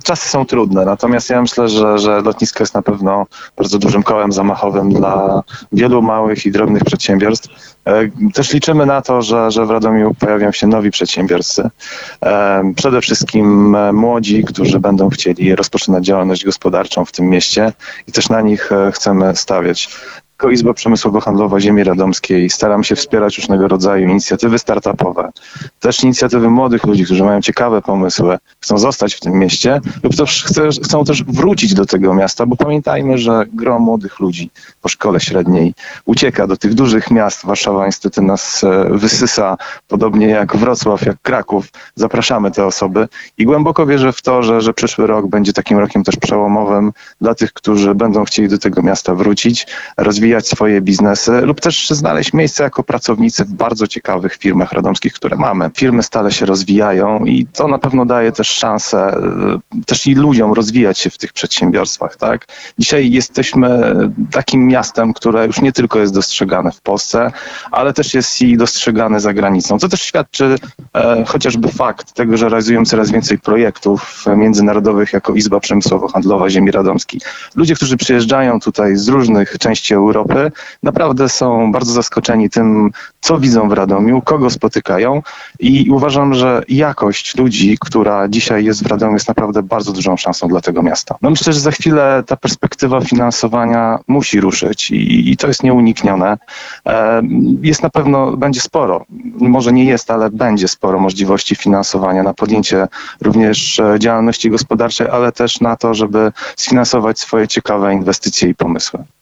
Czasy są trudne, natomiast ja myślę, że lotnisko jest na pewno bardzo dużym kołem zamachowym dla wielu małych i drobnych przedsiębiorstw. Też liczymy na to, że w Radomiu pojawią się nowi przedsiębiorcy. Przede wszystkim młodzi, którzy będą chcieli rozpoczynać działalność gospodarczą w tym mieście i też na nich chcemy stawiać. Jako Izba Przemysłowo-Handlowa Ziemi Radomskiej staramy się wspierać różnego rodzaju inicjatywy startupowe, też inicjatywy młodych ludzi, którzy mają ciekawe pomysły, chcą zostać w tym mieście lub też chcą też wrócić do tego miasta, bo pamiętajmy, że gro młodych ludzi po szkole średniej ucieka do tych dużych miast. Warszawa niestety nas wysysa, podobnie jak Wrocław, jak Kraków. Zapraszamy te osoby i głęboko wierzę w to, że przyszły rok będzie takim rokiem też przełomowym dla tych, którzy będą chcieli do tego miasta wrócić, rozwijać swoje biznesy lub też znaleźć miejsce jako pracownicy w bardzo ciekawych firmach radomskich, które mamy. Firmy stale się rozwijają i to na pewno daje też szansę też i ludziom rozwijać się w tych przedsiębiorstwach, tak? Dzisiaj jesteśmy takim miastem, które już nie tylko jest dostrzegane w Polsce, ale też jest i dostrzegane za granicą. Co też świadczy chociażby fakt tego, że realizujemy coraz więcej projektów międzynarodowych jako Izba Przemysłowo-Handlowa Ziemi Radomskiej. Ludzie, którzy przyjeżdżają tutaj z różnych części Europy, naprawdę są bardzo zaskoczeni tym, co widzą w Radomiu, kogo spotykają i uważam, że jakość ludzi, która dzisiaj jest w Radomiu, jest naprawdę bardzo dużą szansą dla tego miasta. No myślę, że za chwilę ta perspektywa finansowania musi ruszyć i to jest nieuniknione. Jest na pewno, będzie sporo, może nie jest, ale będzie sporo możliwości finansowania na podjęcie również działalności gospodarczej, ale też na to, żeby sfinansować swoje ciekawe inwestycje i pomysły.